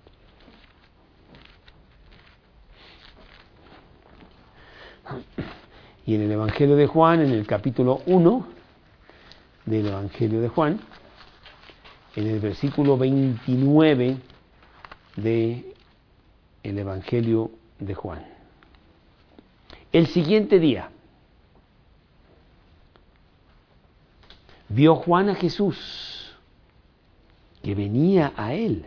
Y en el Evangelio de Juan, en el capítulo uno del Evangelio de Juan, en el versículo veintinueve de el Evangelio de Juan. El siguiente día vio Juan a Jesús que venía a él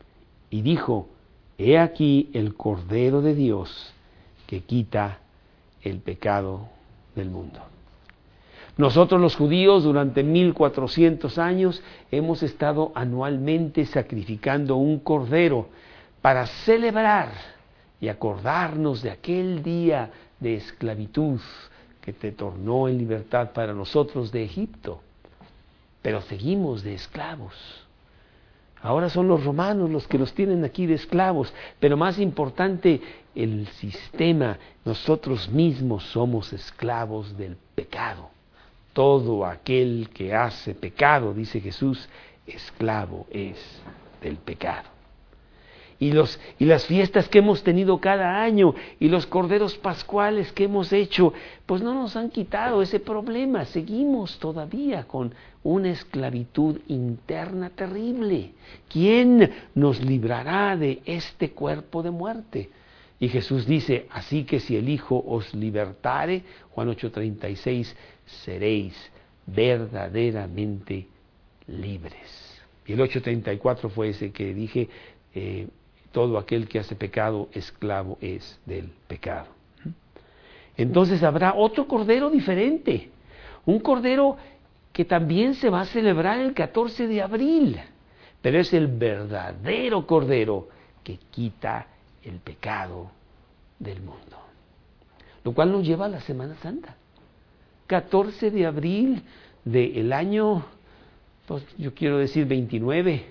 y dijo, he aquí el Cordero de Dios que quita el pecado del mundo. Nosotros los judíos durante mil cuatrocientos años hemos estado anualmente sacrificando un cordero para celebrar y acordarnos de aquel día de esclavitud que te tornó en libertad para nosotros de Egipto. Pero seguimos de esclavos. Ahora son los romanos los que nos tienen aquí de esclavos, pero más importante, el sistema, nosotros mismos somos esclavos del pecado. Todo aquel que hace pecado, dice Jesús, esclavo es del pecado. Y, los, y las fiestas que hemos tenido cada año y los corderos pascuales que hemos hecho, pues no nos han quitado ese problema. Seguimos todavía con una esclavitud interna terrible. ¿Quién nos librará de este cuerpo de muerte? Y Jesús dice, así que si el Hijo os libertare, Juan ocho treinta y seis, seréis verdaderamente libres. Y el ocho treinta y cuatro fue ese que dije, eh, todo aquel que hace pecado, esclavo es del pecado. Entonces habrá otro cordero diferente, un cordero que también se va a celebrar el catorce de abril, pero es el verdadero cordero que quita el pecado del mundo. Lo cual nos lleva a la Semana Santa. catorce de abril del año, pues yo quiero decir veintinueve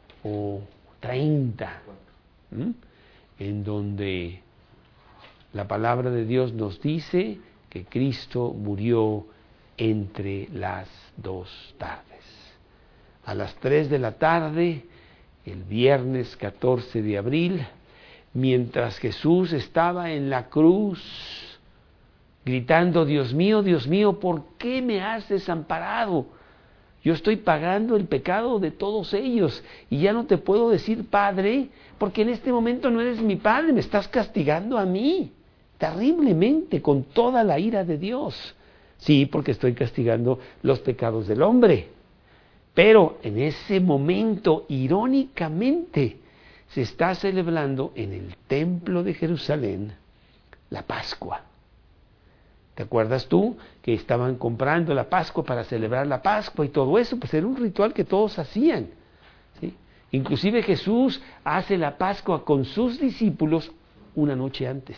o treinta, ¿Mm? en donde la palabra de Dios nos dice que Cristo murió entre las dos tardes. A las tres de la tarde, el viernes catorce de abril, mientras Jesús estaba en la cruz, gritando, Dios mío, Dios mío, ¿por qué me has desamparado? Yo estoy pagando el pecado de todos ellos y ya no te puedo decir Padre, porque en este momento no eres mi Padre, me estás castigando a mí, terriblemente, con toda la ira de Dios. Sí, porque estoy castigando los pecados del hombre. Pero en ese momento, irónicamente, se está celebrando en el templo de Jerusalén la Pascua. ¿Te acuerdas tú que estaban comprando la Pascua para celebrar la Pascua y todo eso? Pues era un ritual que todos hacían, ¿sí? Inclusive Jesús hace la Pascua con sus discípulos una noche antes.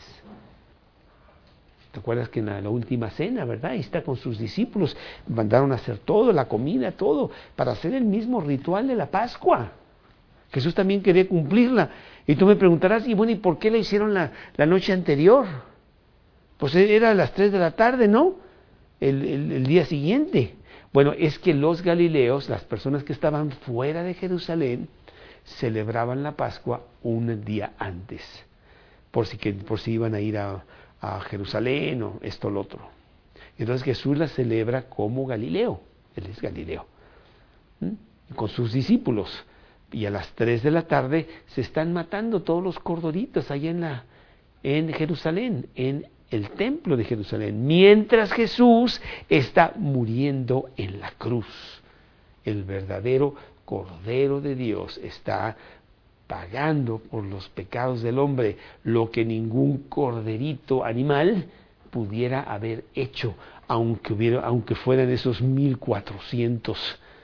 ¿Te acuerdas que en la, la última cena, verdad? Ahí está con sus discípulos, mandaron a hacer todo, la comida, todo, para hacer el mismo ritual de la Pascua. Jesús también quería cumplirla. Y tú me preguntarás, y bueno, ¿y por qué la hicieron la, la noche anterior? Pues era a las tres de la tarde, ¿no? El, el, el día siguiente. Bueno, es que los galileos, las personas que estaban fuera de Jerusalén, celebraban la Pascua un día antes, por si, que, por si iban a ir a, a Jerusalén o esto o lo otro. Entonces Jesús la celebra como Galileo, él es Galileo, ¿Mm? con sus discípulos. Y a las tres de la tarde se están matando todos los corderitos allá en, la, en Jerusalén, en el templo de Jerusalén, mientras Jesús está muriendo en la cruz. El verdadero Cordero de Dios está pagando por los pecados del hombre lo que ningún corderito animal pudiera haber hecho, aunque hubiera, aunque fueran esos mil cuatrocientas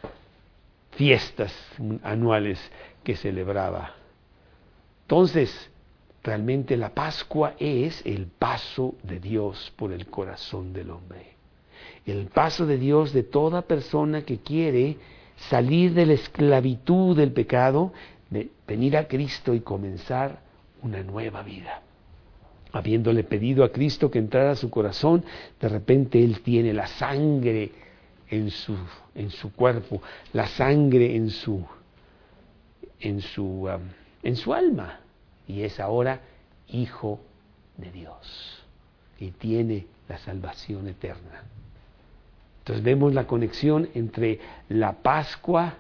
fiestas anuales que celebraba. Entonces, realmente la Pascua es el paso de Dios por el corazón del hombre. El paso de Dios de toda persona que quiere salir de la esclavitud del pecado, de venir a Cristo y comenzar una nueva vida. Habiéndole pedido a Cristo que entrara a su corazón, de repente Él tiene la sangre en su, en su cuerpo, la sangre en su, en su, um, en su alma. Y es ahora hijo de Dios y tiene la salvación eterna. Entonces vemos la conexión entre la Pascua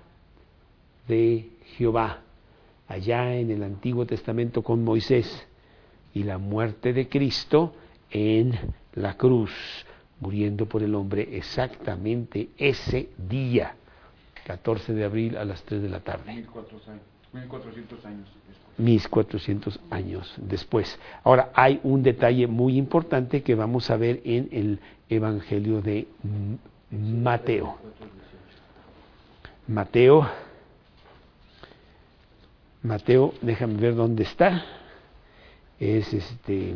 de Jehová allá en el Antiguo Testamento con Moisés y la muerte de Cristo en la cruz, muriendo por el hombre exactamente ese día, catorce de abril a las tres de la tarde. mil cuatrocientos años después. mil cuatrocientos años después. Ahora, hay un detalle muy importante que vamos a ver en el Evangelio de Mateo. Mateo, Mateo, déjame ver dónde está. Es este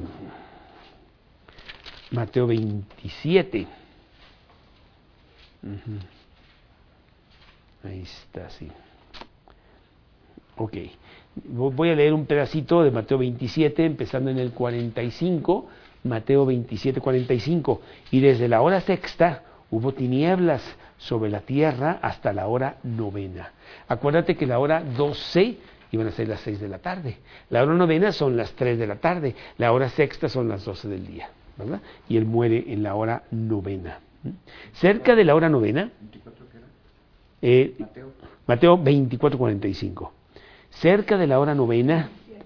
Mateo veintisiete. Uh-huh. Ahí está, sí. Ok, voy a leer un pedacito de Mateo veintisiete, empezando en el cuarenta y cinco, Mateo veintisiete, cuarenta y cinco. Y desde la hora sexta hubo tinieblas sobre la tierra hasta la hora novena. Acuérdate que la hora doce iban a ser las seis de la tarde. La hora novena son las tres de la tarde. La hora sexta son las doce del día, ¿verdad? Y él muere en la hora novena. Cerca de la hora novena, eh, Mateo. Mateo veinticuatro, cuarenta y cinco. Cerca de la hora novena,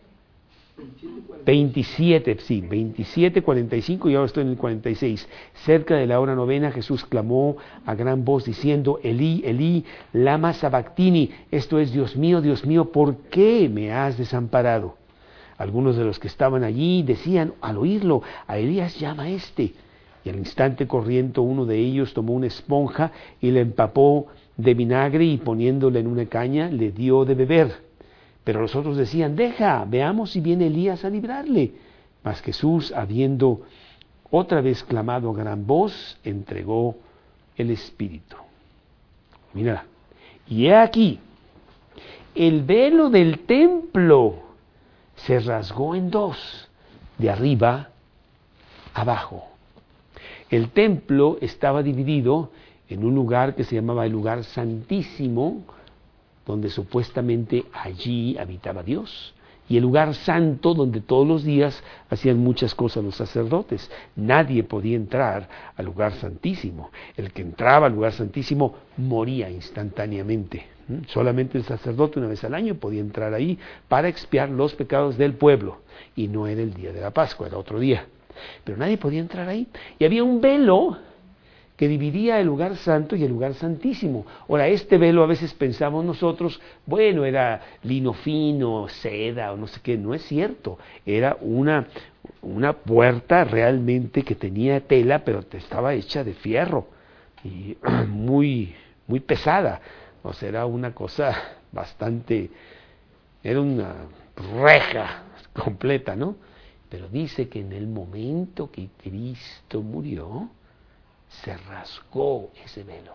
veintisiete, sí, veintisiete, cuarenta y cinco, y ahora estoy en el cuarenta y seis. Cerca de la hora novena, Jesús clamó a gran voz diciendo, Elí, Elí, lama sabactini, esto es, Dios mío, Dios mío, ¿por qué me has desamparado? Algunos de los que estaban allí decían, al oírlo, a Elías llama a este. Y al instante corriendo uno de ellos tomó una esponja y le empapó de vinagre y poniéndole en una caña le dio de beber. Pero los otros decían, deja, veamos si viene Elías a librarle. Mas Jesús, habiendo otra vez clamado a gran voz, entregó el Espíritu. Mira, y he aquí, el velo del templo se rasgó en dos, de arriba abajo. El templo estaba dividido en un lugar que se llamaba el lugar santísimo, donde supuestamente allí habitaba Dios, y el lugar santo, donde todos los días hacían muchas cosas los sacerdotes. Nadie podía entrar al lugar santísimo. El que entraba al lugar santísimo moría instantáneamente. Solamente el sacerdote una vez al año podía entrar ahí para expiar los pecados del pueblo, y no era el día de la Pascua, era otro día. Pero nadie podía entrar ahí, y había un velo que dividía el lugar santo y el lugar santísimo. Ahora, este velo a veces pensamos nosotros, bueno, era lino fino, seda o no sé qué. No es cierto, era una, una puerta realmente que tenía tela, pero estaba hecha de fierro y muy, muy pesada. O sea, era una cosa bastante, era una reja completa, ¿no? Pero dice que en el momento que Cristo murió, se rasgó ese velo,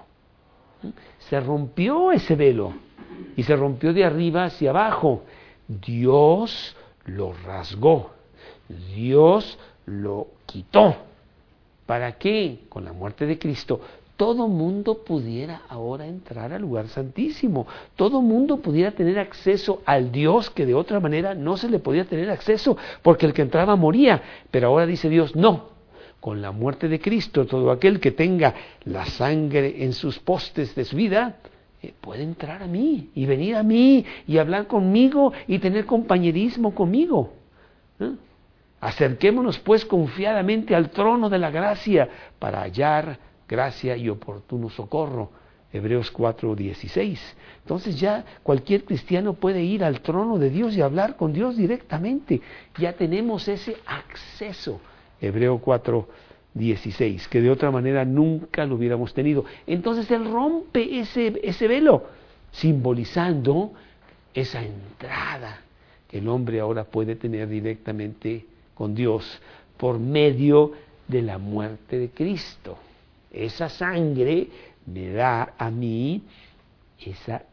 se rompió ese velo, y se rompió de arriba hacia abajo. Dios lo rasgó, Dios lo quitó. ¿Para qué? Con la muerte de Cristo, todo mundo pudiera ahora entrar al lugar santísimo, todo mundo pudiera tener acceso al Dios que de otra manera no se le podía tener acceso, porque el que entraba moría. Pero ahora dice Dios, no. Con la muerte de Cristo, todo aquel que tenga la sangre en sus postes de su vida, eh, puede entrar a mí, y venir a mí, y hablar conmigo, y tener compañerismo conmigo. ¿Eh? Acerquémonos pues confiadamente al trono de la gracia, para hallar gracia y oportuno socorro. Hebreos cuatro dieciséis. Entonces ya cualquier cristiano puede ir al trono de Dios y hablar con Dios directamente. Ya tenemos ese acceso. Hebreo cuatro dieciséis, que de otra manera nunca lo hubiéramos tenido. Entonces Él rompe ese, ese velo, simbolizando esa entrada que el hombre ahora puede tener directamente con Dios por medio de la muerte de Cristo. Esa sangre me da a mí ese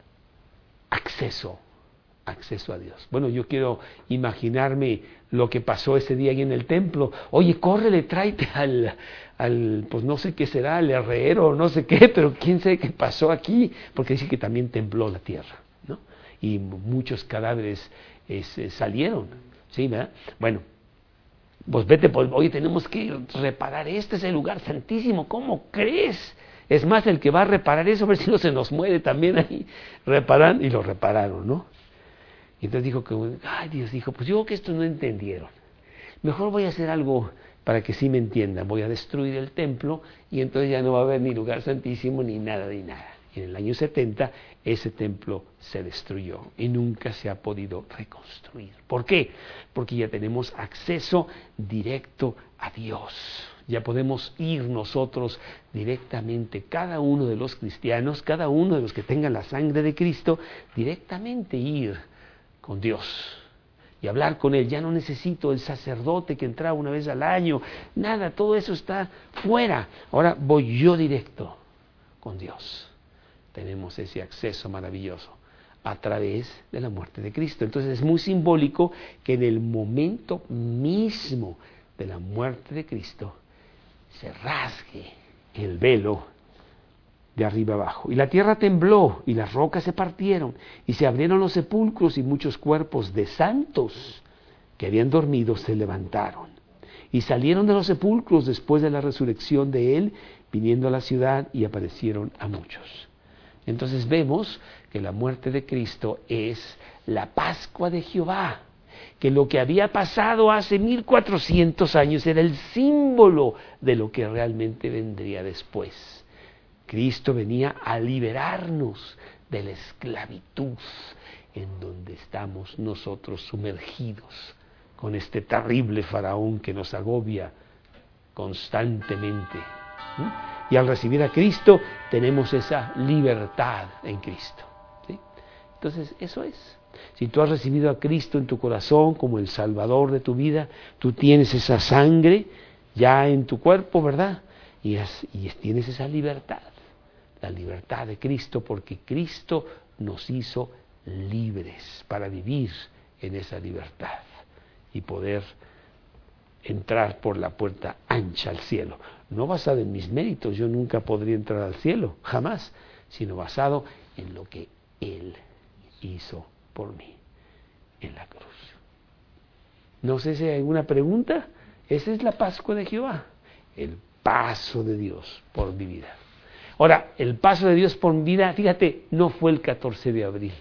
acceso, acceso a Dios. Bueno, yo quiero imaginarme lo que pasó ese día ahí en el templo. Oye, córrele, tráete al, al, pues no sé qué será, al herrero, no sé qué, pero quién sabe qué pasó aquí, porque dice que también tembló la tierra, ¿no? Y muchos cadáveres es, salieron, ¿sí, verdad? Bueno, pues vete, pues, oye, tenemos que reparar, este es el lugar santísimo, ¿cómo crees? Es más, el que va a reparar eso, a ver si no se nos muere también ahí, reparan, y lo repararon, ¿no? Y entonces dijo que, ay, Dios dijo, pues yo creo que esto no entendieron. Mejor voy a hacer algo para que sí me entiendan. Voy a destruir el templo, y entonces ya no va a haber ni lugar santísimo, ni nada, ni nada. Y en el año setenta, ese templo se destruyó y nunca se ha podido reconstruir. ¿Por qué? Porque ya tenemos acceso directo a Dios. Ya podemos ir nosotros directamente, cada uno de los cristianos, cada uno de los que tengan la sangre de Cristo, directamente ir con Dios y hablar con Él. Ya no necesito el sacerdote que entraba una vez al año, nada, todo eso está fuera. Ahora voy yo directo con Dios. Tenemos ese acceso maravilloso a través de la muerte de Cristo. Entonces es muy simbólico que en el momento mismo de la muerte de Cristo se rasgue el velo de arriba abajo. Y la tierra tembló, y las rocas se partieron, y se abrieron los sepulcros, y muchos cuerpos de santos que habían dormido se levantaron. Y salieron de los sepulcros después de la resurrección de Él, viniendo a la ciudad, y aparecieron a muchos. Entonces vemos que la muerte de Cristo es la Pascua de Jehová, que lo que había pasado hace mil cuatrocientos años era el símbolo de lo que realmente vendría después. Cristo venía a liberarnos de la esclavitud en donde estamos nosotros sumergidos con este terrible faraón que nos agobia constantemente. ¿Mm? Y al recibir a Cristo tenemos esa libertad en Cristo, ¿sí? Entonces eso es. Si tú has recibido a Cristo en tu corazón como el Salvador de tu vida, tú tienes esa sangre ya en tu cuerpo, ¿verdad? Y, es, y es, tienes esa libertad, la libertad de Cristo, porque Cristo nos hizo libres para vivir en esa libertad y poder entrar por la puerta ancha al cielo. No basado en mis méritos, yo nunca podría entrar al cielo, jamás, sino basado en lo que Él hizo por mí en la cruz. No sé si hay alguna pregunta. Esa es la Pascua de Jehová, el paso de Dios por mi vida. Ahora, el paso de Dios por mi vida, fíjate, no fue el catorce de abril,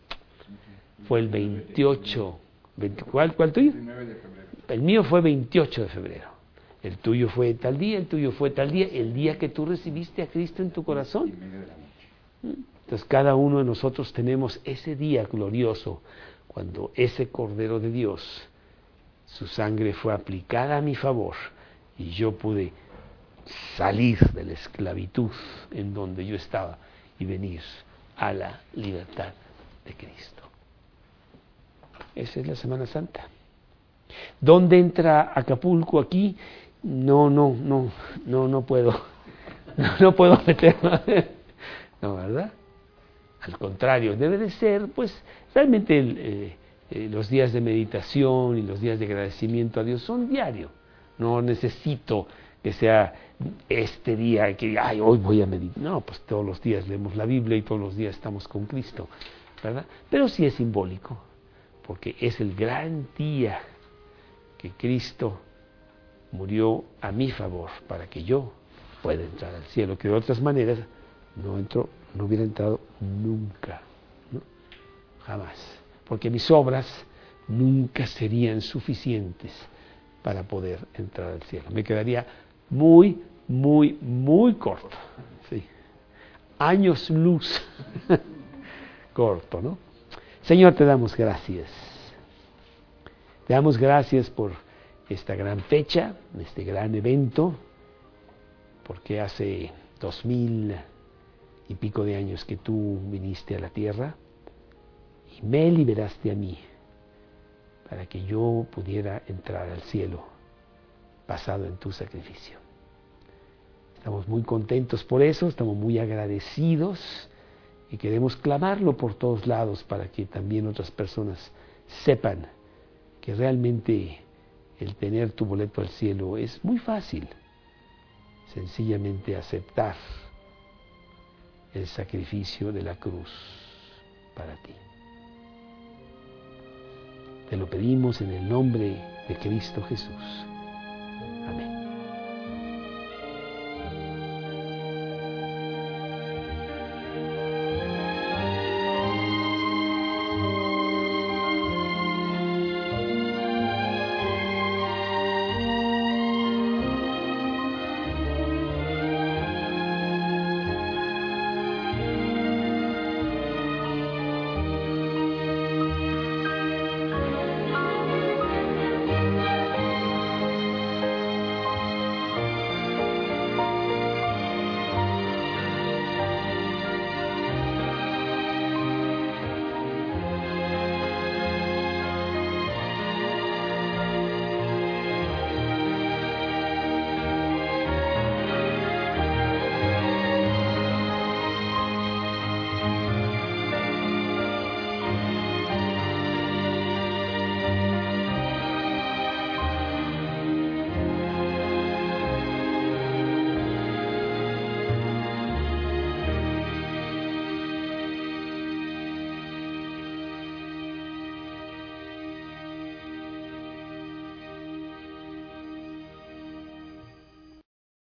fue el veintiocho. veinte, ¿cuál, ¿Cuál tuyo? El mío fue veintiocho de febrero. El tuyo fue tal día, el tuyo fue tal día, el día que tú recibiste a Cristo en tu corazón. Entonces cada uno de nosotros tenemos ese día glorioso, cuando ese Cordero de Dios, su sangre fue aplicada a mi favor y yo pude salir de la esclavitud en donde yo estaba y venir a la libertad de Cristo. Esa es la Semana Santa. ¿Dónde entra Acapulco aquí? No, no, no, no, no puedo, no, no puedo meterlo. No, ¿verdad? Al contrario, debe de ser, pues, realmente el, eh, eh, los días de meditación y los días de agradecimiento a Dios son diarios. No necesito que sea este día que, ay, hoy voy a meditar. No, pues todos los días leemos la Biblia y todos los días estamos con Cristo, ¿verdad? Pero sí es simbólico, porque es el gran día que Cristo murió a mi favor para que yo pueda entrar al cielo, que de otras maneras no entró, no hubiera entrado nunca, ¿no? Jamás, porque mis obras nunca serían suficientes para poder entrar al cielo. Me quedaría muy, muy, muy corto, sí. Años luz corto, ¿no? Señor, te damos gracias. Te damos gracias por esta gran fecha, este gran evento, porque hace dos mil y pico de años que tú viniste a la tierra y me liberaste a mí para que yo pudiera entrar al cielo basado en tu sacrificio. Estamos muy contentos por eso, estamos muy agradecidos y queremos clamarlo por todos lados para que también otras personas sepan que realmente el tener tu boleto al cielo es muy fácil. Sencillamente aceptar el sacrificio de la cruz para ti. Te lo pedimos en el nombre de Cristo Jesús. Amén.